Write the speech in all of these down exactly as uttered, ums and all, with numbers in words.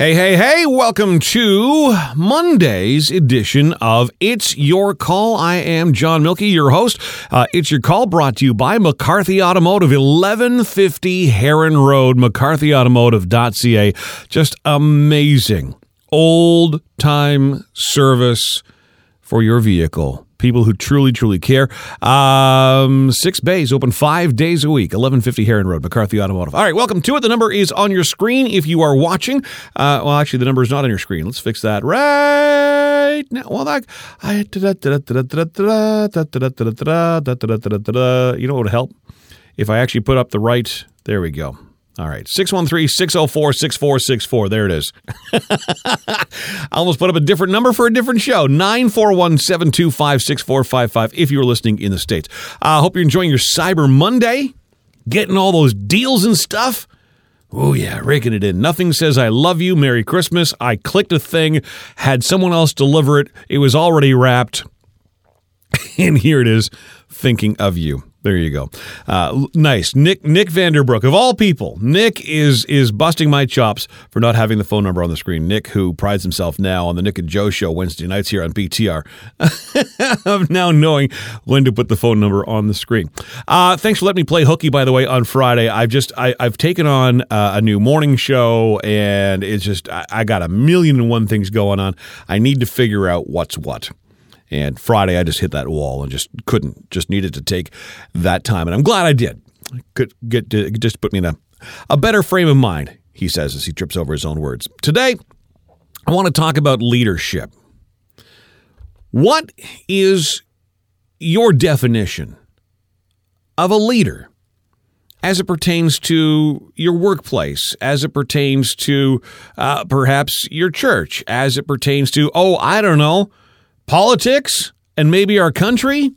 Hey, hey, hey, welcome to Monday's edition of It's Your Call. I am John Milkey, your host. Uh, It's Your Call brought to you by McCarthy Automotive, eleven fifty Heron Road, mccarthy automotive dot c a. Just amazing old-time service for your vehicle. People who truly, truly care. Um, six bays, open five days a week. eleven fifty Heron Road, McCarthy Automotive. All right, welcome to it. The number is on your screen if you are watching. Uh, well, actually, the number is not on your screen. Let's fix that right now. Well, that, I, you know what would help? If I actually put up the right, there we go. All right, six one three, six oh four, six four six four. There it is. I almost put up a different number for a different show. nine four one, seven two five, six four five five if you're listening in the States. I uh, hope you're enjoying your Cyber Monday, getting all those deals and stuff. Oh, yeah, raking it in. Nothing says I love you, Merry Christmas. I clicked a thing, had someone else deliver it. It was already wrapped. And here it is, thinking of you. There you go. Uh, nice. Nick Nick Vanderbrook, of all people, Nick is is busting my chops for not having the phone number on the screen. Nick, who prides himself now on the Nick and Joe show Wednesday nights here on B T R, of now knowing when to put the phone number on the screen. Uh, thanks for letting me play hooky, by the way, on Friday. I've just I, I've taken on uh, a new morning show, and it's just I, I got a million and one things going on. I need to figure out what's what. And Friday, I just hit that wall and just couldn't, just needed to take that time. And I'm glad I did. Could get to, just put me in a, a better frame of mind, he says as he trips over his own words. Today, I want to talk about leadership. What is your definition of a leader as it pertains to your workplace, as it pertains to uh, perhaps your church, as it pertains to, oh, I don't know, politics, and maybe our country?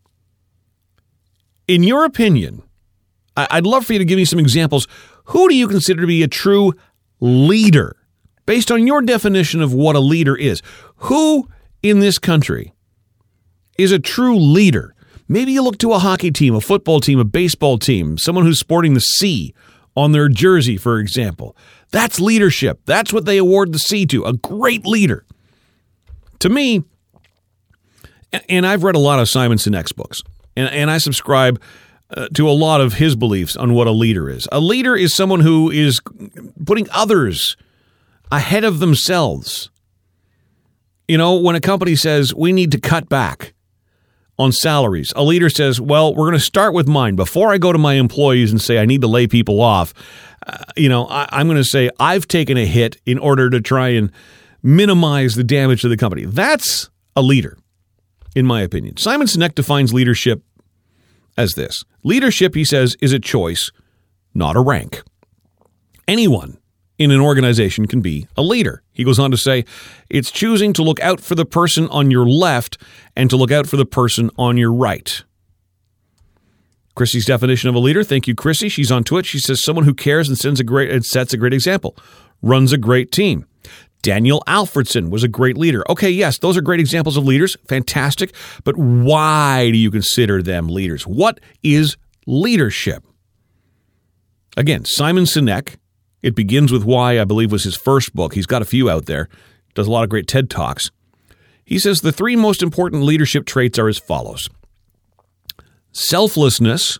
In your opinion, I'd love for you to give me some examples. Who do you consider to be a true leader? Based on your definition of what a leader is, who in this country is a true leader? Maybe you look to a hockey team, a football team, a baseball team, someone who's sporting the C on their jersey, for example. That's leadership. That's what they award the C to, a great leader. To me, and I've read a lot of Simon Sinek's books, and, and I subscribe uh, to a lot of his beliefs on what a leader is. A leader is someone who is putting others ahead of themselves. You know, when a company says, we need to cut back on salaries, a leader says, well, we're going to start with mine. Before I go to my employees and say I need to lay people off, uh, you know, I, I'm going to say I've taken a hit in order to try and minimize the damage to the company. That's a leader, in my opinion. Simon Sinek defines leadership as this. Leadership, he says, is a choice, not a rank. Anyone in an organization can be a leader. He goes on to say, it's choosing to look out for the person on your left and to look out for the person on your right. Chrissy's definition of a leader, thank you, Chrissy. She's on Twitch. She says, someone who cares and sends a great, and sets a great example, runs a great team. Daniel Alfredson was a great leader. Okay, yes, those are great examples of leaders. Fantastic. But why do you consider them leaders? What is leadership? Again, Simon Sinek. It begins with why, I believe, was his first book. He's got a few out there. Does a lot of great TED Talks. He says the three most important leadership traits are as follows: selflessness,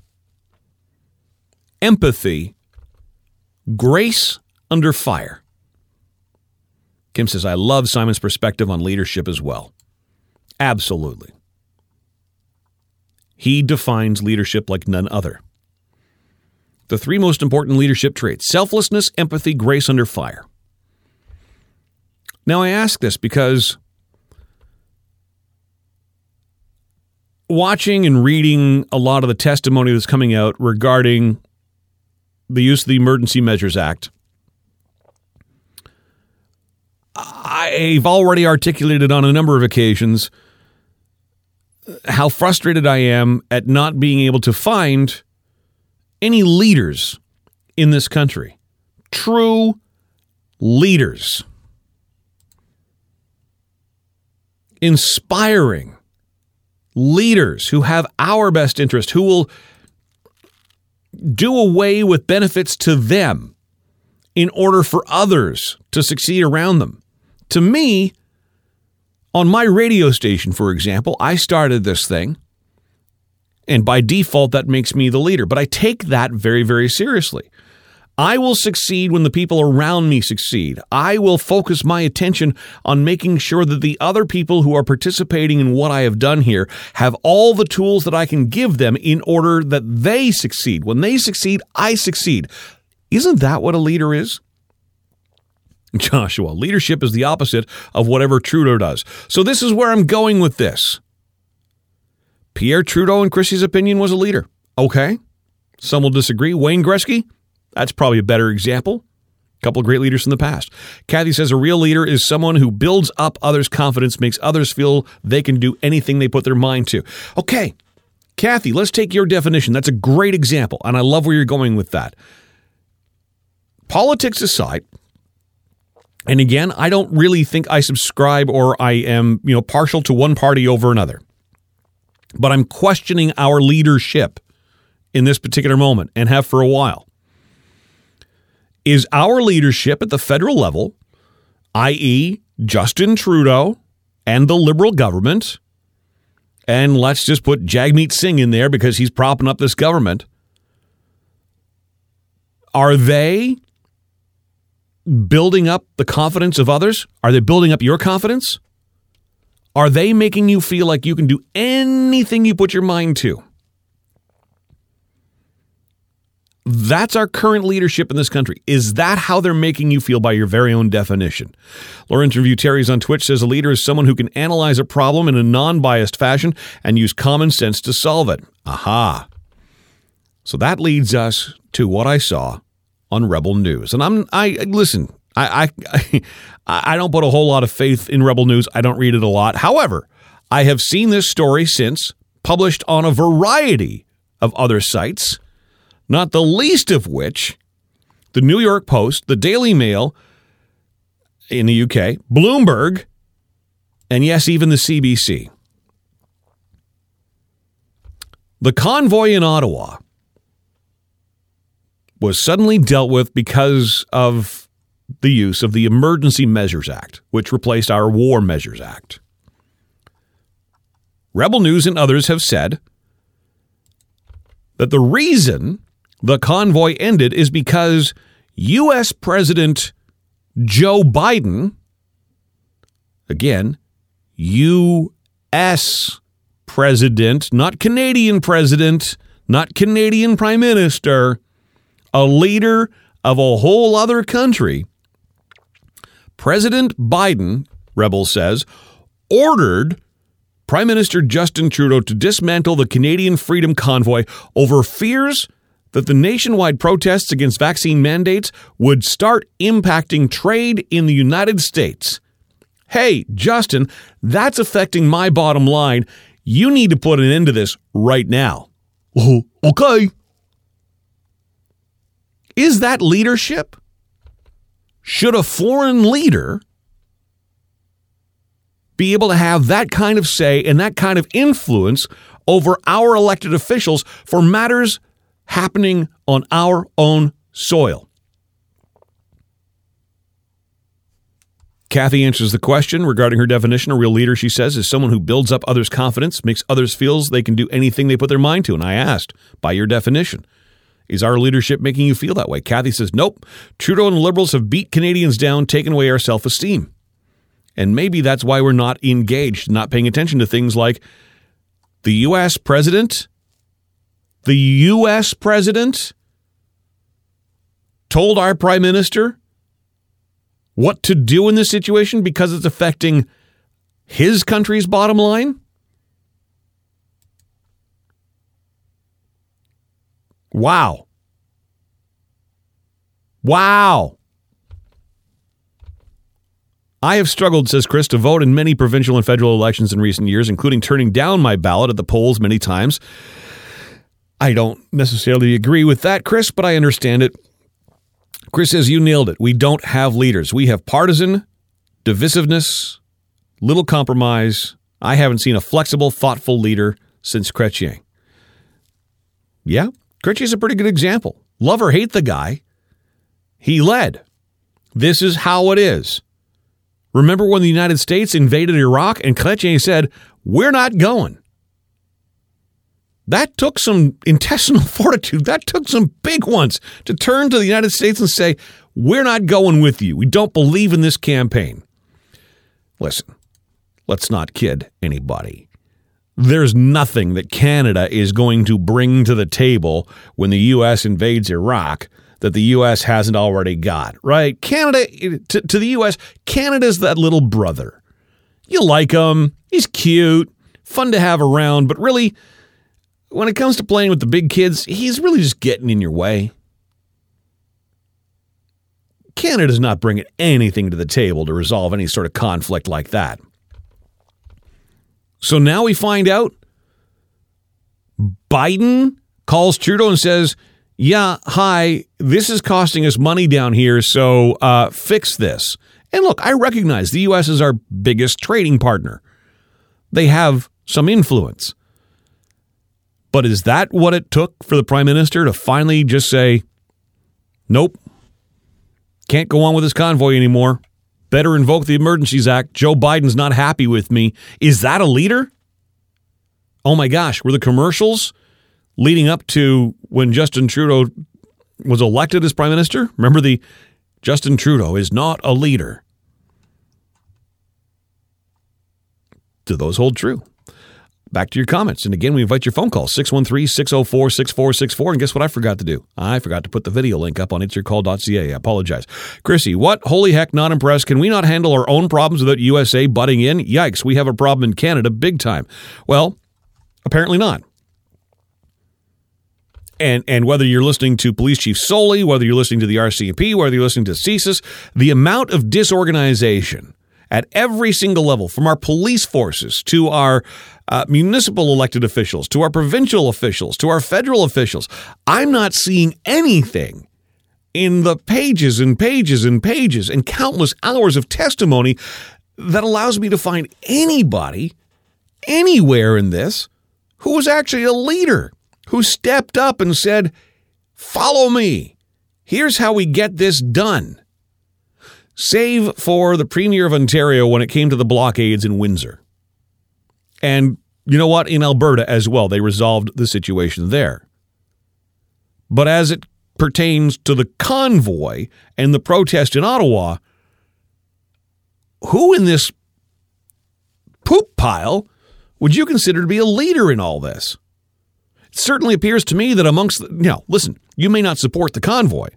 empathy, grace under fire. Kim says, I love Simon's perspective on leadership as well. Absolutely. He defines leadership like none other. The three most important leadership traits: selflessness, empathy, grace under fire. Now, I ask this because watching and reading a lot of the testimony that's coming out regarding the use of the Emergency Measures Act, I've already articulated on a number of occasions how frustrated I am at not being able to find any leaders in this country. True leaders. Inspiring leaders who have our best interest, who will do away with benefits to them in order for others to succeed around them. To me, on my radio station, for example, I started this thing, and by default, that makes me the leader. But I take that very, very seriously. I will succeed when the people around me succeed. I will focus my attention on making sure that the other people who are participating in what I have done here have all the tools that I can give them in order that they succeed. When they succeed, I succeed. Isn't that what a leader is? Joshua, leadership is the opposite of whatever Trudeau does. So this is where I'm going with this. Pierre Trudeau, in Chrissy's opinion, was a leader. Okay. Some will disagree. Wayne Gretzky, that's probably a better example. A couple of great leaders from the past. Kathy says a real leader is someone who builds up others' confidence, makes others feel they can do anything they put their mind to. Okay, Kathy, let's take your definition. That's a great example, and I love where you're going with that. Politics aside, and again, I don't really think I subscribe or I am, you know, partial to one party over another. But I'm questioning our leadership in this particular moment and have for a while. Is our leadership at the federal level, that is. Justin Trudeau and the Liberal government, and let's just put Jagmeet Singh in there because he's propping up this government, are they building up the confidence of others? Are they building up your confidence? Are they making you feel like you can do anything you put your mind to? That's our current leadership in this country. Is that how they're making you feel by your very own definition? Lawrence Review Terry's on Twitch says a leader is someone who can analyze a problem in a non-biased fashion and use common sense to solve it. Aha. So that leads us to what I saw on Rebel News. And I'm, I, listen, I, I, I don't put a whole lot of faith in Rebel News. I don't read it a lot. However, I have seen this story since published on a variety of other sites, not the least of which the New York Post, the Daily Mail in the U K, Bloomberg, and yes, even the C B C. The convoy in Ottawa was suddenly dealt with because of the use of the Emergency Measures Act, which replaced our War Measures Act. Rebel News and others have said that the reason the convoy ended is because U S President Joe Biden, again, U S President, not Canadian President, not Canadian Prime Minister, a leader of a whole other country, President Biden, Rebel says, ordered Prime Minister Justin Trudeau to dismantle the Canadian Freedom Convoy over fears that the nationwide protests against vaccine mandates would start impacting trade in the United States. Hey, Justin, that's affecting my bottom line. You need to put an end to this right now. Oh, okay. Is that leadership? Should a foreign leader be able to have that kind of say and that kind of influence over our elected officials for matters happening on our own soil? Kathy answers the question regarding her definition. A real leader, she says, is someone who builds up others' confidence, makes others feel they can do anything they put their mind to. And I asked, by your definition, is our leadership making you feel that way? Kathy says, nope. Trudeau and the Liberals have beat Canadians down, taken away our self-esteem. And maybe that's why we're not engaged, not paying attention to things like the U S president. The U S president told our prime minister what to do in this situation because it's affecting his country's bottom line. Wow. Wow. I have struggled, says Chris, to vote in many provincial and federal elections in recent years, including turning down my ballot at the polls many times. I don't necessarily agree with that, Chris, but I understand it. Chris says, you nailed it. We don't have leaders. We have partisan, divisiveness, little compromise. I haven't seen a flexible, thoughtful leader since Chrétien. Yeah, Chrétien's a pretty good example. Love or hate the guy, He led. This is how it is. Remember when the United States invaded Iraq and Kelechi said, we're not going. That took some intestinal fortitude. That took some big ones to turn to the United States and say, we're not going with you. We don't believe in this campaign. Listen, let's not kid anybody. There's nothing that Canada is going to bring to the table when the U S invades Iraq that the U S hasn't already got, right? Canada, to, to the U S, Canada's that little brother. You like him. He's cute, fun to have around, but really, when it comes to playing with the big kids, he's really just getting in your way. Canada's not bringing anything to the table to resolve any sort of conflict like that. So now we find out Biden calls Trudeau and says, yeah, hi, this is costing us money down here, so uh, fix this. And look, I recognize the U S is our biggest trading partner. They have some influence. But is that what it took for the prime minister to finally just say, nope, can't go on with this convoy anymore. Better invoke the Emergencies Act. Joe Biden's not happy with me. Is that a leader? Oh my gosh, were the commercials leading up to when Justin Trudeau was elected as prime minister? Remember the Justin Trudeau is not a leader. Do those hold true? Back to your comments. And again, we invite your phone call, six one three, six oh four, six four six four. And guess what I forgot to do? I forgot to put the video link up on its your call dot c a. I apologize. Chrissy, what? Holy heck, not impressed. Can we not handle our own problems without U S A butting in? Yikes, we have a problem in Canada big time. Well, apparently not. And and whether you're listening to Police Chief Soley, whether you're listening to the R C M P, whether you're listening to CSIS, the amount of disorganization at every single level, from our police forces to our uh, municipal elected officials, to our provincial officials, to our federal officials, I'm not seeing anything in the pages and pages and pages and countless hours of testimony that allows me to find anybody anywhere in this who was actually a leader, who stepped up and said, follow me. Here's how we get this done. Save for the Premier of Ontario when it came to the blockades in Windsor. And you know what? In Alberta as well, they resolved the situation there. But as it pertains to the convoy and the protest in Ottawa, who in this poop pile would you consider to be a leader in all this? It certainly appears to me that amongst, the, you know, listen, you may not support the convoy,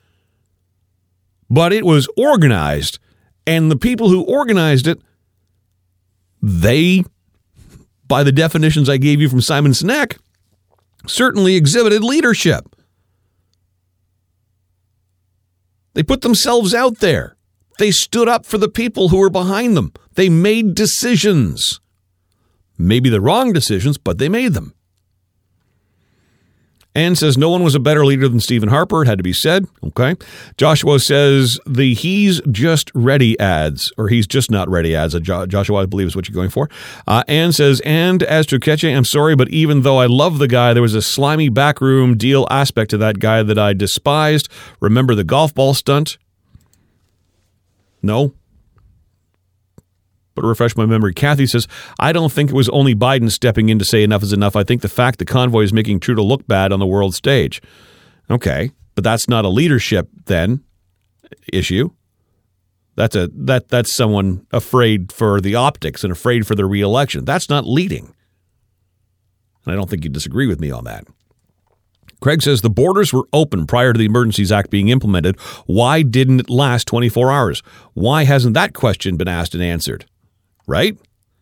but it was organized, and the people who organized it, they, by the definitions I gave you from Simon Sinek, certainly exhibited leadership. They put themselves out there. They stood up for the people who were behind them. They made decisions. Maybe the wrong decisions, but they made them. Ann says no one was a better leader than Stephen Harper. It had to be said. Okay. Joshua says the he's just ready ads, or he's just not ready ads. Jo- Joshua, I believe, is what you're going for. Uh, Ann says, and as to Kelechi, I'm sorry, but even though I love the guy, there was a slimy backroom deal aspect to that guy that I despised. Remember the golf ball stunt? No. But refresh my memory. Kathy says, I don't think it was only Biden stepping in to say enough is enough. I think the fact the convoy is making Trudeau look bad on the world stage. Okay, but that's not a leadership then issue. That's a that that's someone afraid for the optics and afraid for the re-election. That's not leading. And I don't think you disagree with me on that. Craig says the borders were open prior to the Emergencies Act being implemented. Why didn't it last twenty-four hours? Why hasn't that question been asked and answered? Right?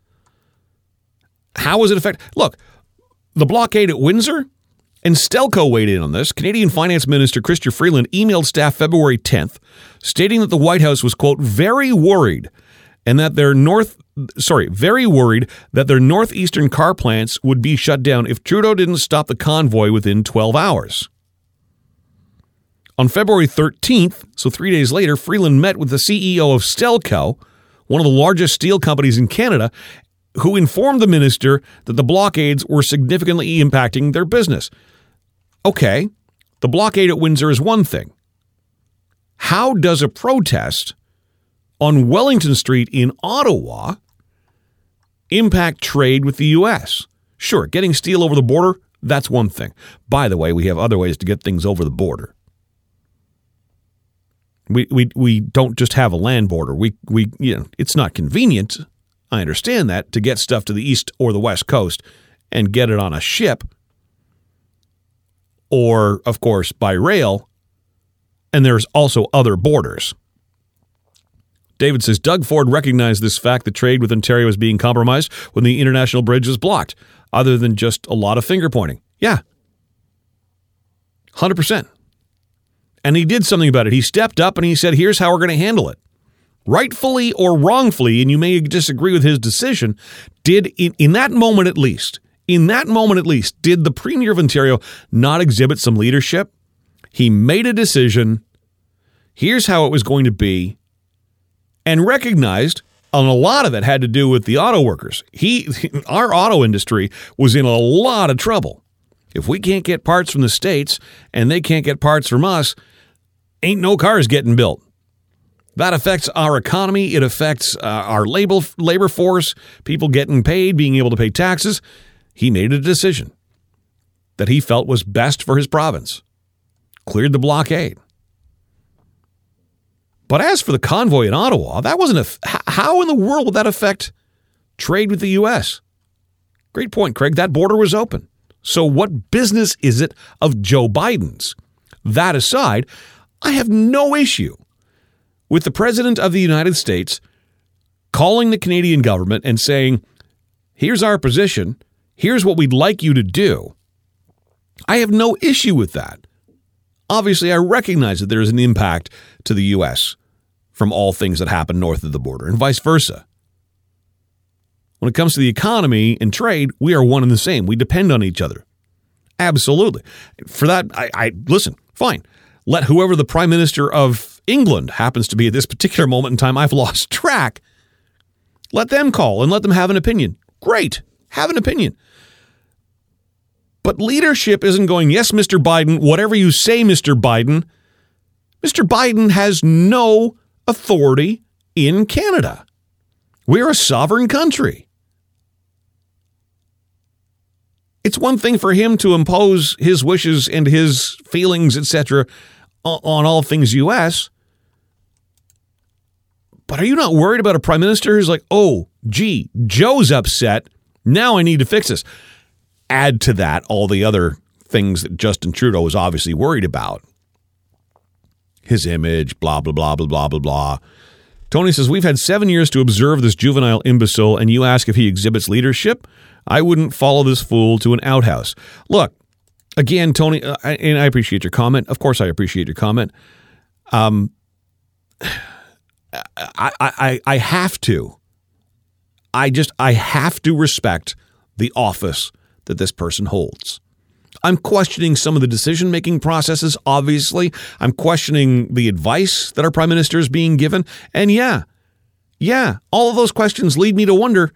How was it affected? Look, the blockade at Windsor, and Stelco weighed in on this. Canadian Finance Minister Chrystia Freeland emailed staff February tenth, stating that the White House was, quote, very worried and that their north, sorry, very worried that their northeastern car plants would be shut down if Trudeau didn't stop the convoy within twelve hours. On February thirteenth, so three days later, Freeland met with the C E O of Stelco, one of the largest steel companies in Canada, who informed the minister that the blockades were significantly impacting their business. Okay, the blockade at Windsor is one thing. How does a protest on Wellington Street in Ottawa impact trade with the U S? Sure, getting steel over the border, that's one thing. By the way, we have other ways to get things over the border. We we we don't just have a land border. We we you know, it's not convenient. I understand that, to get stuff to the east or the west coast and get it on a ship, or of course by rail. And there's also other borders. David says, Doug Ford recognized this fact that trade with Ontario is being compromised when the international bridge was blocked, other than just a lot of finger pointing. Yeah. one hundred percent. And he did something about it. He stepped up and he said, here's how we're going to handle it. Rightfully or wrongfully, and you may disagree with his decision, did, in, in that moment at least, in that moment at least, did the Premier of Ontario not exhibit some leadership? He made a decision. Here's how it was going to be. And recognized, and a lot of it had to do with the auto workers. He, our auto industry was in a lot of trouble. If we can't get parts from the States and they can't get parts from us, ain't no cars getting built. That affects our economy. It affects uh, our labor, labor force, people getting paid, being able to pay taxes. He made a decision that he felt was best for his province. Cleared the blockade. But as for the convoy in Ottawa, that wasn't a. How in the world would that affect trade with the U S? Great point, Craig. That border was open. So what business is it of Joe Biden's? That aside, I have no issue with the President of the United States calling the Canadian government and saying, here's our position. Here's what we'd like you to do. I have no issue with that. Obviously, I recognize that there is an impact to the U S from all things that happen north of the border and vice versa. When it comes to the economy and trade, we are one and the same. We depend on each other. Absolutely. For that, I, I listen, fine. Let whoever the Prime Minister of England happens to be at this particular moment in time, I've lost track. Let them call and let them have an opinion. Great. Have an opinion. But leadership isn't going, yes, Mister Biden, whatever you say, Mister Biden. Mister Biden has no authority in Canada. We're a sovereign country. It's one thing for him to impose his wishes and his feelings, et cetera, on all things U S. But are you not worried about a prime minister who's like, oh, gee, Joe's upset. Now I need to fix this. Add to that all the other things that Justin Trudeau is obviously worried about. His image, blah, blah, blah, blah, blah, blah, blah. Tony says, we've had seven years to observe this juvenile imbecile, and you ask if he exhibits leadership? I wouldn't follow this fool to an outhouse. Look, again, Tony, uh, and I appreciate your comment. Of course I appreciate your comment. Um, I, I, I have to. I just, I have to respect the office that this person holds. I'm questioning some of the decision-making processes, obviously. I'm questioning the advice that our prime minister is being given. And yeah, yeah, all of those questions lead me to wonder,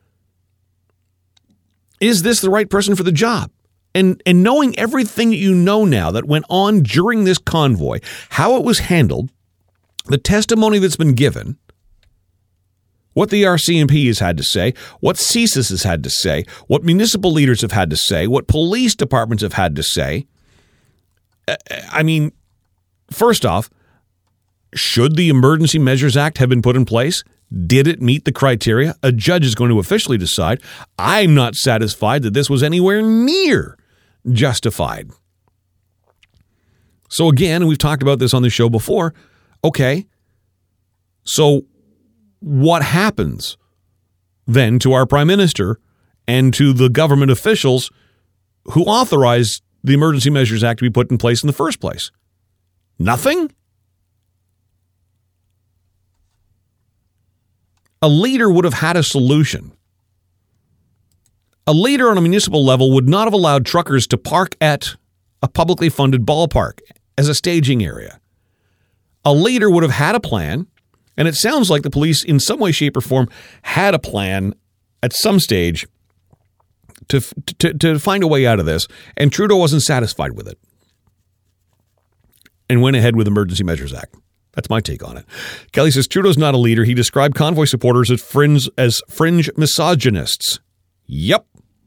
is this the right person for the job? And and knowing everything you know now that went on during this convoy, how it was handled, the testimony that's been given, what the R C M P has had to say, what C S I S has had to say, what municipal leaders have had to say, what police departments have had to say. I mean, first off, should the Emergency Measures Act have been put in place? Did it meet the criteria? A judge is going to officially decide. I'm not satisfied that this was anywhere near justified. So again, we've talked about this on the show before. Okay, so what happens then to our prime minister and to the government officials who authorized the Emergency Measures Act to be put in place in the first place? Nothing? A leader would have had a solution. A leader on a municipal level would not have allowed truckers to park at a publicly funded ballpark as a staging area. A leader would have had a plan. And it sounds like the police, in some way, shape, or form, had a plan at some stage to, to, to find a way out of this, and Trudeau wasn't satisfied with it and went ahead with the Emergency Measures Act. That's my take on it. Kelly says, Trudeau's not a leader. He described convoy supporters as fringe, as fringe misogynists. Yep.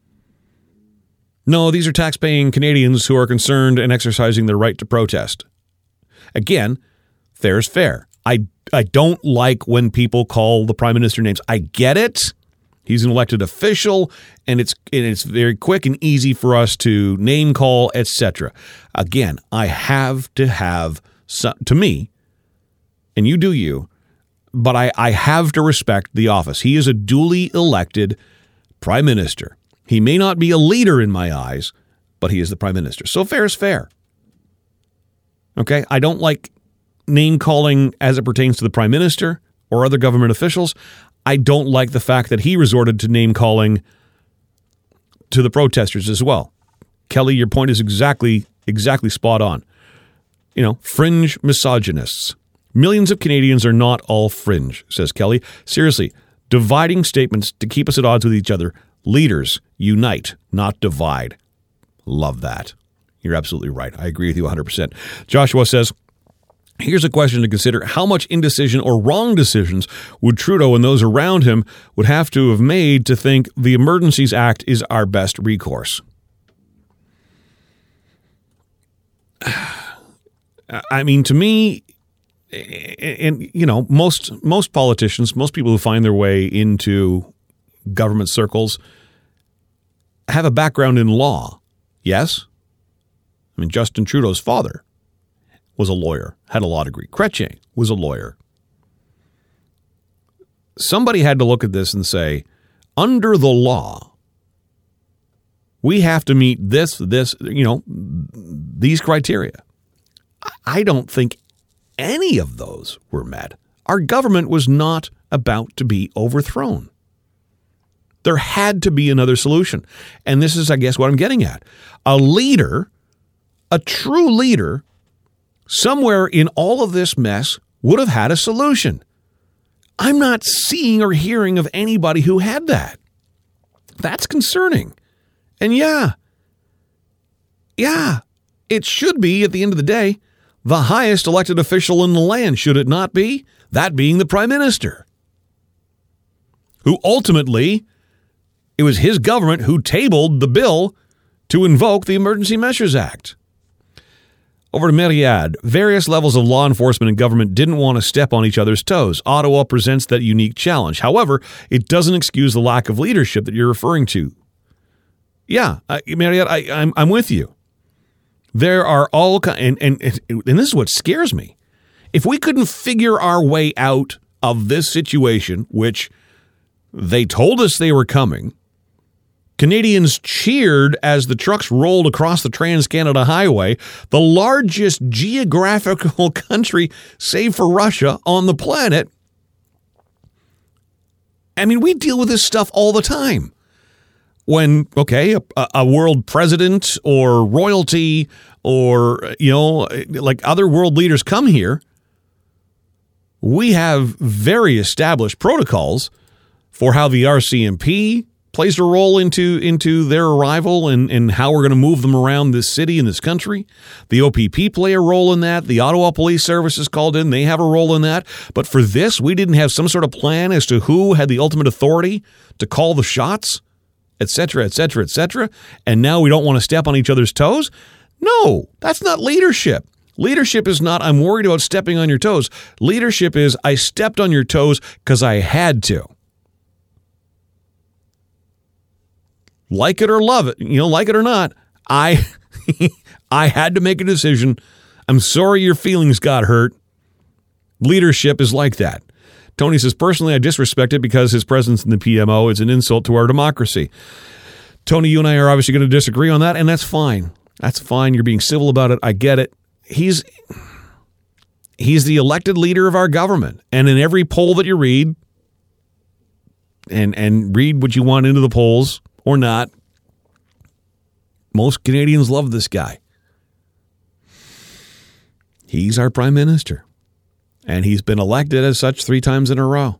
No, these are tax-paying Canadians who are concerned and exercising their right to protest. Again, fair is fair. I, I don't like when people call the Prime Minister names. I get it. He's an elected official, and it's and it's very quick and easy for us to name call, et cetera. Again, I have to have, some, to me, and you do you, but I, I have to respect the office. He is a duly elected Prime Minister. He may not be a leader in my eyes, but he is the Prime Minister. So fair is fair. Okay? I don't like name calling as it pertains to the Prime Minister or other government officials. I don't like the fact that he resorted to name calling to the protesters as well. Kelly, your point is exactly, exactly spot on. You know, fringe misogynists. Millions of Canadians are not all fringe, says Kelly. Seriously, dividing statements to keep us at odds with each other. Leaders, unite, not divide. Love that. You're absolutely right. I agree with you one hundred percent. Joshua says, here's a question to consider. How much indecision or wrong decisions would Trudeau and those around him would have to have made to think the Emergencies Act is our best recourse? I mean, to me, and, you know, most most politicians, most people who find their way into government circles have a background in law. Yes? I mean, Justin Trudeau's father was a lawyer, had a law degree. Chrétien was a lawyer. Somebody had to look at this and say, under the law, we have to meet this, this, you know, these criteria. I don't think any of those were met. Our government was not about to be overthrown. There had to be another solution. And this is, I guess, what I'm getting at. A leader, a true leader, somewhere in all of this mess would have had a solution. I'm not seeing or hearing of anybody who had that. That's concerning. And yeah, yeah, it should be, at the end of the day, the highest elected official in the land, should it not be? That being the Prime Minister, who ultimately, it was his government who tabled the bill to invoke the Emergency Measures Act. Over to Myriad. Various levels of law enforcement and government didn't want to step on each other's toes. Ottawa presents that unique challenge. However, it doesn't excuse the lack of leadership that you're referring to. Yeah, I, Myriad, I, I'm, I'm with you. There are all and, and and this is what scares me. If we couldn't figure our way out of this situation, which they told us they were coming, Canadians cheered as the trucks rolled across the Trans-Canada Highway, the largest geographical country, save for Russia, on the planet. I mean, we deal with this stuff all the time. When, okay, a, a world president or royalty or, you know, like other world leaders come here, we have very established protocols for how the R C M P plays a role into into their arrival and, and how we're going to move them around this city and this country. The O P P play a role in that. The Ottawa Police Service is called in. They have a role in that. But for this, we didn't have some sort of plan as to who had the ultimate authority to call the shots, et cetera, et cetera, et cetera. And now we don't want to step on each other's toes? No, that's not leadership. Leadership is not, I'm worried about stepping on your toes. Leadership is, I stepped on your toes because I had to. Like it or love it, you know, like it or not, I I had to make a decision. I'm sorry your feelings got hurt. Leadership is like that. Tony says, personally, I disrespect it because his presence in the P M O is an insult to our democracy. Tony, you and I are obviously going to disagree on that, and that's fine. That's fine. You're being civil about it. I get it. He's he's the elected leader of our government, and in every poll that you read, and and read what you want into the polls, or not, most Canadians love this guy. He's our prime minister, and he's been elected as such three times in a row.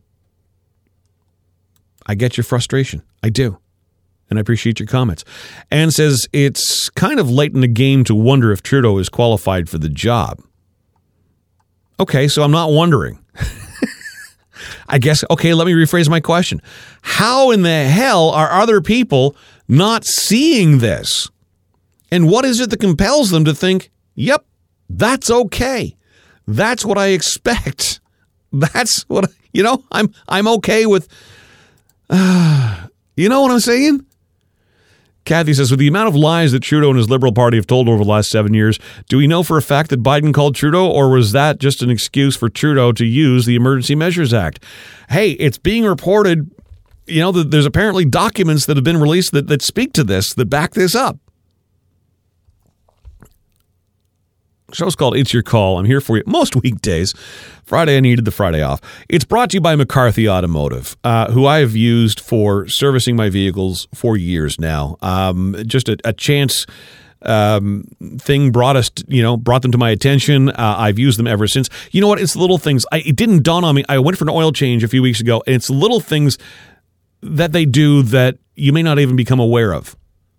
I get your frustration. I do. And I appreciate your comments. Anne says, it's kind of late in the game to wonder if Trudeau is qualified for the job. Okay, so I'm not wondering. I guess, okay, let me rephrase my question. How in the hell are other people not seeing this? And what is it that compels them to think, yep, that's okay. That's what I expect. That's what, you know, I'm I'm okay with, uh, you know what I'm saying? Kathy says, with the amount of lies that Trudeau and his Liberal Party have told over the last seven years, do we know for a fact that Biden called Trudeau, or was that just an excuse for Trudeau to use the Emergency Measures Act? Hey, it's being reported, you know, that there's apparently documents that have been released that, that speak to this, that back this up. Show's called It's Your Call. I'm here for you most weekdays. Friday, I needed the Friday off. It's brought to you by McCarthy Automotive, uh, who I have used for servicing my vehicles for years now. Um, just a, a chance um, thing brought us, to, you know, brought them to my attention. Uh, I've used them ever since. You know what? It's the little things. I, it didn't dawn on me. I went for an oil change a few weeks ago, and it's little things that they do that you may not even become aware of.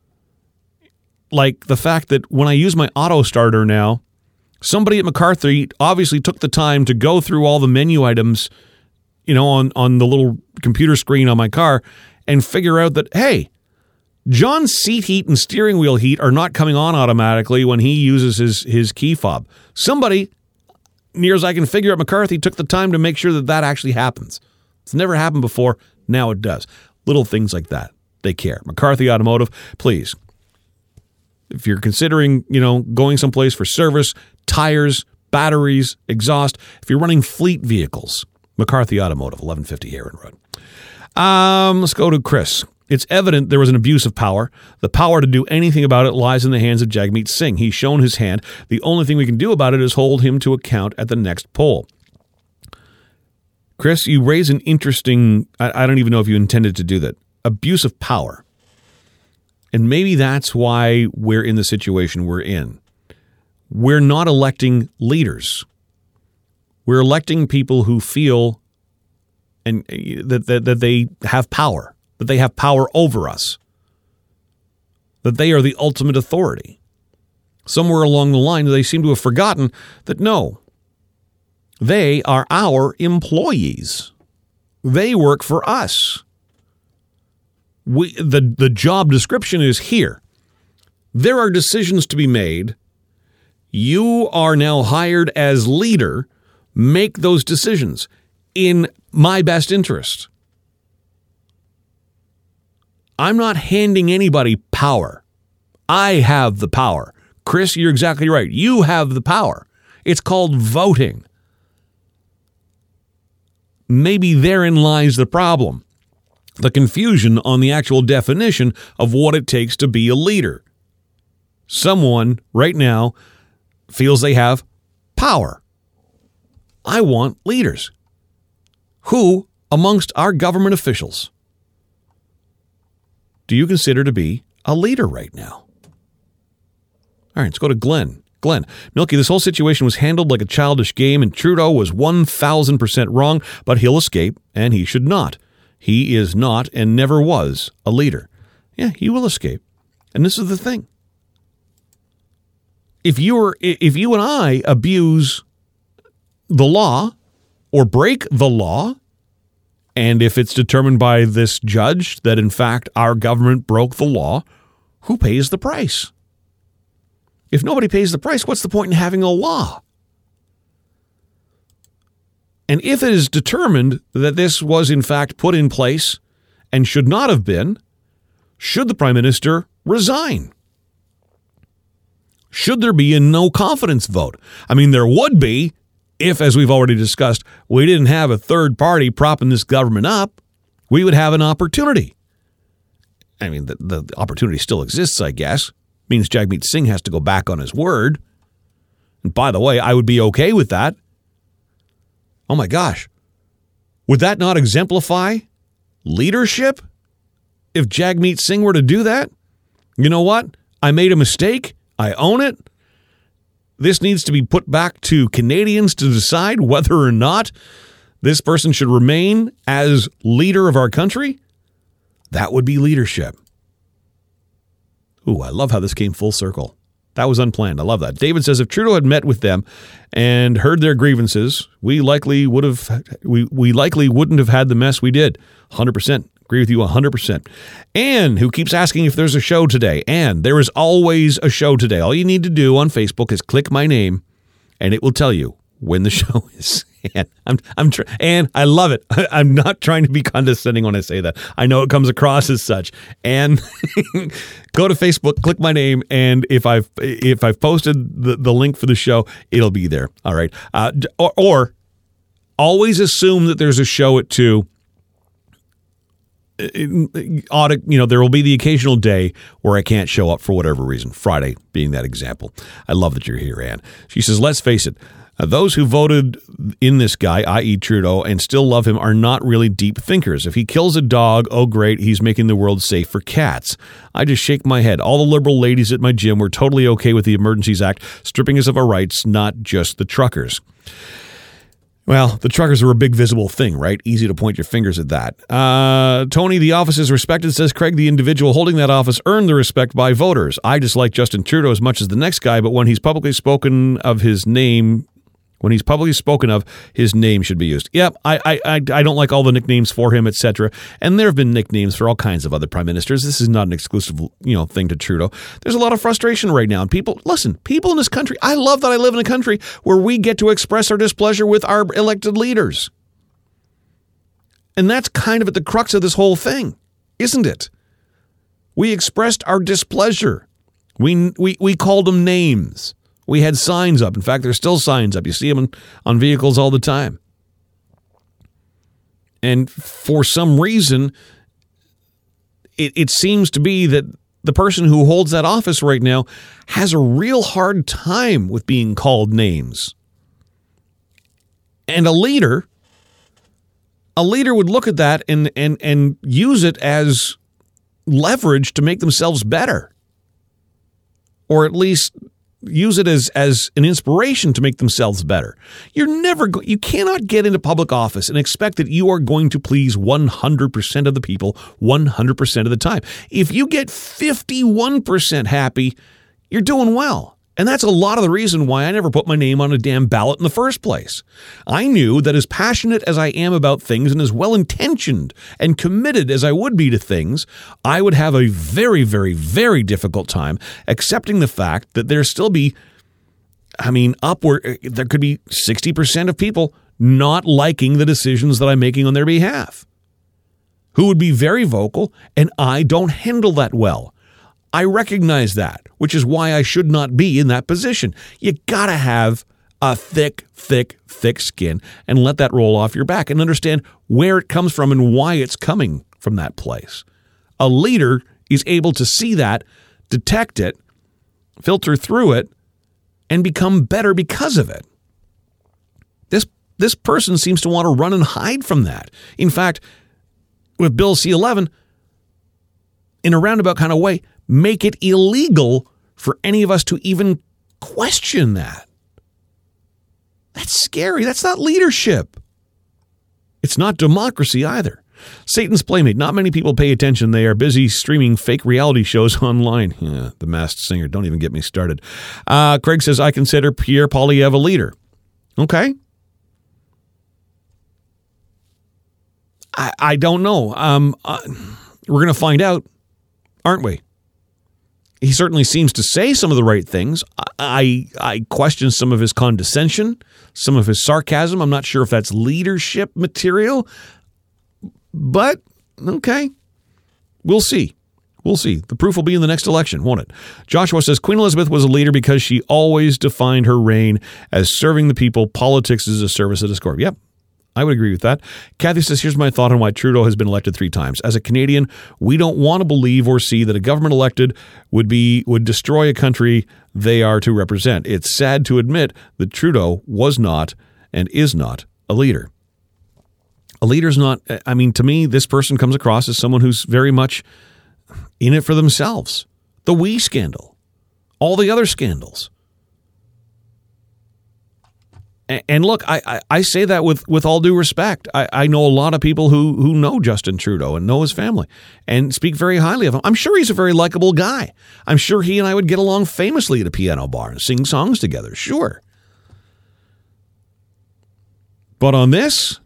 Like the fact that when I use my auto starter now, somebody at McCarthy obviously took the time to go through all the menu items, you know, on, on the little computer screen on my car and figure out that, hey, John's seat heat and steering wheel heat are not coming on automatically when he uses his, his key fob. Somebody, near as I can figure out, McCarthy took the time to make sure that that actually happens. It's never happened before. Now it does. Little things like that. They care. McCarthy Automotive, please. If you're considering, you know, going someplace for service, tires, batteries, exhaust, if you're running fleet vehicles, McCarthy Automotive, eleven fifty Heron Road. Um, let's go to Chris. It's evident there was an abuse of power. The power to do anything about it lies in the hands of Jagmeet Singh. He's shown his hand. The only thing we can do about it is hold him to account at the next poll. Chris, you raise an interesting, I, I don't even know if you intended to do that, abuse of power. And maybe that's why we're in the situation we're in. We're not electing leaders. We're electing people who feel and that, that, that they have power, that they have power over us, that they are the ultimate authority. Somewhere along the line, they seem to have forgotten that no, they are our employees. They work for us. We, the, the job description is here. There are decisions to be made. You are now hired as leader. Make those decisions in my best interest. I'm not handing anybody power. I have the power. Chris, you're exactly right. You have the power. It's called voting. Maybe therein lies the problem. The confusion on the actual definition of what it takes to be a leader. Someone right now feels they have power. I want leaders. Who amongst our government officials do you consider to be a leader right now? All right, let's go to Glenn. Glenn, Milky, this whole situation was handled like a childish game, and Trudeau was one thousand percent wrong, but he'll escape, and he should not. He is not and never was a leader. Yeah, he will escape. And this is the thing. If you are, if you and I abuse the law or break the law, and if it's determined by this judge that, in fact, our government broke the law, who pays the price? If nobody pays the price, what's the point in having a law? And if it is determined that this was, in fact, put in place and should not have been, should the Prime Minister resign? Should there be a no confidence vote? I mean, there would be if, as we've already discussed, we didn't have a third party propping this government up. We would have an opportunity. I mean, the, the, the opportunity still exists, I guess. Means Jagmeet Singh has to go back on his word. And by the way, I would be okay with that. Oh my gosh. Would that not exemplify leadership? If Jagmeet Singh were to do that? You know what? I made a mistake. I own it. This needs to be put back to Canadians to decide whether or not this person should remain as leader of our country. That would be leadership. Ooh, I love how this came full circle. That was unplanned. I love that. David says, if Trudeau had met with them and heard their grievances, we likely would have we, we likely wouldn't have had the mess we did. one hundred percent. Agree with you one hundred percent. Anne, who keeps asking if there's a show today. Anne, there is always a show today. All you need to do on Facebook is click my name, and it will tell you when the show is. And I'm, I'm, tr- and I love it. I'm not trying to be condescending when I say that. I know it comes across as such. And go to Facebook, click my name, and if I've if I've posted the, the link for the show, it'll be there. All right. Uh, or, or always assume that there's a show at two. It, ought to, you know, there will be the occasional day where I can't show up for whatever reason. Friday being that example. I love that you're here, Ann. She says, let's face it. Uh, those who voted in this guy, that is. Trudeau, and still love him are not really deep thinkers. If he kills a dog, oh great, he's making the world safe for cats. I just shake my head. All the liberal ladies at my gym were totally okay with the Emergencies Act, stripping us of our rights, not just the truckers. Well, the truckers are a big visible thing, right? Easy to point your fingers at that. Uh, Tony, the office is respected, says Craig. The individual holding that office earned the respect by voters. I dislike Justin Trudeau as much as the next guy, but when he's publicly spoken of his name... When he's publicly spoken of, his name should be used. Yep, I I I, I don't like all the nicknames for him, et cetera. And there have been nicknames for all kinds of other prime ministers. This is not an exclusive, you know, thing to Trudeau. There's a lot of frustration right now. And people, listen, people in this country, I love that I live in a country where we get to express our displeasure with our elected leaders. And that's kind of at the crux of this whole thing, isn't it? We expressed our displeasure. We we we called them names. We had signs up. In fact, there's still signs up. You see them on, on vehicles all the time. And for some reason, it, it seems to be that the person who holds that office right now has a real hard time with being called names. And a leader, a leader would look at that and and and use it as leverage to make themselves better. Or at least use it as, as an inspiration to make themselves better. You're never go- you cannot get into public office and expect that you are going to please one hundred percent of the people one hundred percent of the time. If you get fifty-one percent happy, you're doing well. And that's a lot of the reason why I never put my name on a damn ballot in the first place. I knew that as passionate as I am about things and as well-intentioned and committed as I would be to things, I would have a very, very, very difficult time accepting the fact that there still be, I mean, upward, there could be sixty percent of people not liking the decisions that I'm making on their behalf, who would be very vocal, and I don't handle that well. I recognize that, which is why I should not be in that position. You got to have a thick, thick, thick skin and let that roll off your back and understand where it comes from and why it's coming from that place. A leader is able to see that, detect it, filter through it, and become better because of it. This, this person seems to want to run and hide from that. In fact, with Bill C eleven, in a roundabout kind of way, make it illegal for any of us to even question that. That's scary. That's not leadership. It's not democracy either. Satan's Playmate. Not many people pay attention. They are busy streaming fake reality shows online. Yeah, The Masked Singer. Don't even get me started. Uh, Craig says, I consider Pierre Poilievre a leader. Okay. I, I don't know. Um, uh, we're going to find out, aren't we? He certainly seems to say some of the right things. I I question some of his condescension, some of his sarcasm. I'm not sure if that's leadership material, but okay. We'll see. We'll see. The proof will be in the next election, won't it? Joshua says, Queen Elizabeth was a leader because she always defined her reign as serving the people. Politics is a service at a score. Yep. I would agree with that. Kathy says, here's my thought on why Trudeau has been elected three times. As a Canadian, we don't want to believe or see that a government elected would be would destroy a country they are to represent. It's sad to admit that Trudeau was not and is not a leader. A leader's not, I mean, to me, this person comes across as someone who's very much in it for themselves. The WE scandal, all the other scandals. And look, I, I, I say that with, with all due respect. I, I know a lot of people who, who know Justin Trudeau and know his family and speak very highly of him. I'm sure he's a very likable guy. I'm sure he and I would get along famously at a piano bar and sing songs together. Sure. But on this,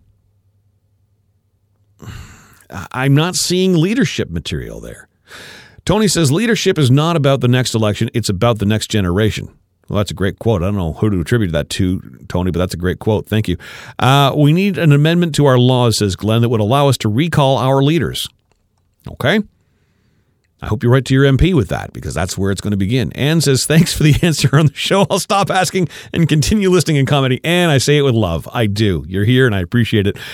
I'm not seeing leadership material there. Tony says leadership is not about the next election. It's about the next generation. Well, that's a great quote. I don't know who to attribute that to, Tony, but that's a great quote. Thank you. Uh, we need an amendment to our laws, says Glenn, that would allow us to recall our leaders. Okay. I hope you write to your M P with that, because that's where it's going to begin. Ann says, thanks for the answer on the show. I'll stop asking and continue listening and commenting. And I say it with love. I do. You're here, and I appreciate it.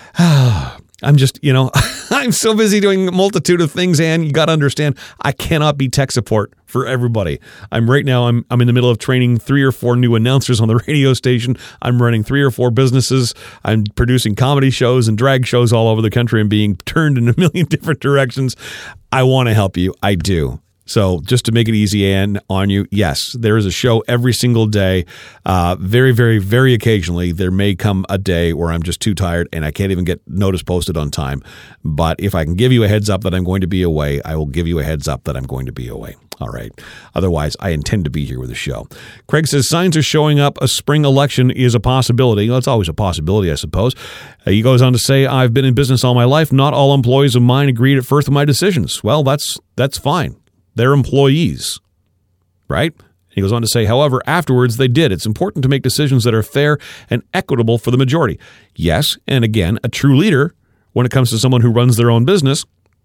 I'm just, you know, I'm so busy doing a multitude of things, and you got to understand, I cannot be tech support for everybody. I'm right now, I'm I'm in the middle of training three or four new announcers on the radio station. I'm running three or four businesses. I'm producing comedy shows and drag shows all over the country and being turned in a million different directions. I want to help you. I do. So just to make it easy and on you, yes, there is a show every single day. Uh, very, very, very occasionally, there may come a day where I'm just too tired and I can't even get notice posted on time. But if I can give you a heads up that I'm going to be away, I will give you a heads up that I'm going to be away. All right. Otherwise, I intend to be here with the show. Craig says, signs are showing up. A spring election is a possibility. Well, it's always a possibility, I suppose. Uh, he goes on to say, I've been in business all my life. Not all employees of mine agreed at first with my decisions. Well, that's that's fine. They're employees, right? He goes on to say, however, afterwards they did. It's important to make decisions that are fair and equitable for the majority. Yes, and again, a true leader, when it comes to someone who runs their own business,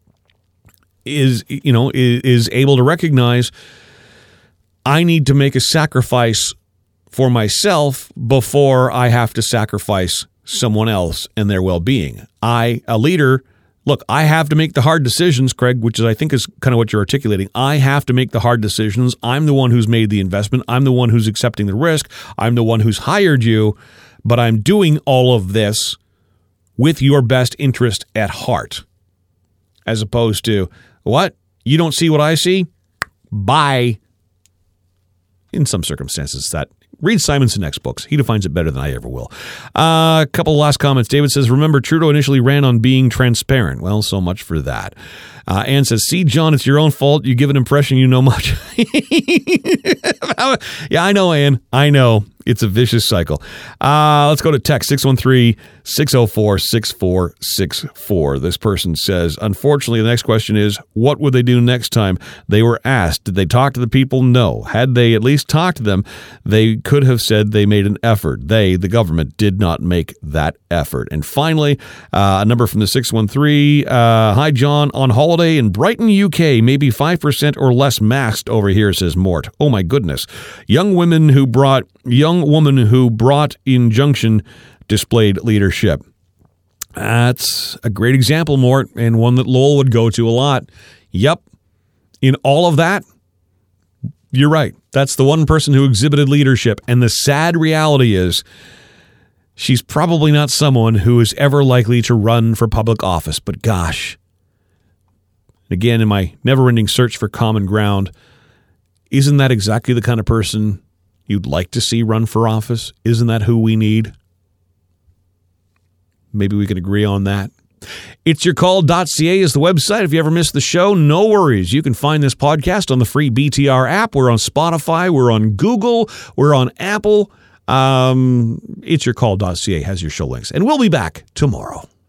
is, you know, is, is able to recognize, I need to make a sacrifice for myself before I have to sacrifice someone else and their well-being. I, a leader, look, I have to make the hard decisions, Craig, which is, I think, is kind of what you're articulating. I have to make the hard decisions. I'm the one who's made the investment. I'm the one who's accepting the risk. I'm the one who's hired you, but I'm doing all of this with your best interest at heart, as opposed to, what? You don't see what I see? Bye. In some circumstances, that read Simon Sinek's books. He defines it better than I ever will. Uh, a couple of last comments. David says, remember, Trudeau initially ran on being transparent. Well, so much for that. Uh, Ann says, see, John, it's your own fault. You give an impression you know much. Yeah, I know, Ann. I know. It's a vicious cycle. Uh, let's go to text six one three, six zero four, six four six four. This person says, unfortunately, the next question is, what would they do next time they were asked? Did they talk to the people? No. Had they at least talked to them, they could have said they made an effort. They, the government, did not make that effort. And finally, uh, a number from the six one three. Uh, Hi, John. On holiday in Brighton, U K, maybe five percent or less masked over here, says Mort. Oh, my goodness. Young women who brought... Young woman who brought injunction displayed leadership. That's a great example, Mort, and one that Lowell would go to a lot. Yep. In all of that, you're right. That's the one person who exhibited leadership. And the sad reality is she's probably not someone who is ever likely to run for public office. But gosh, again, in my never-ending search for common ground, isn't that exactly the kind of person you'd like to see run for office? Isn't that who we need? Maybe we can agree on that. It's your call dot c a is the website. If you ever missed the show, no worries. You can find this podcast on the free B T R app. We're on Spotify. We're on Google. We're on Apple. Um, it's your call dot c a has your show links. And we'll be back tomorrow.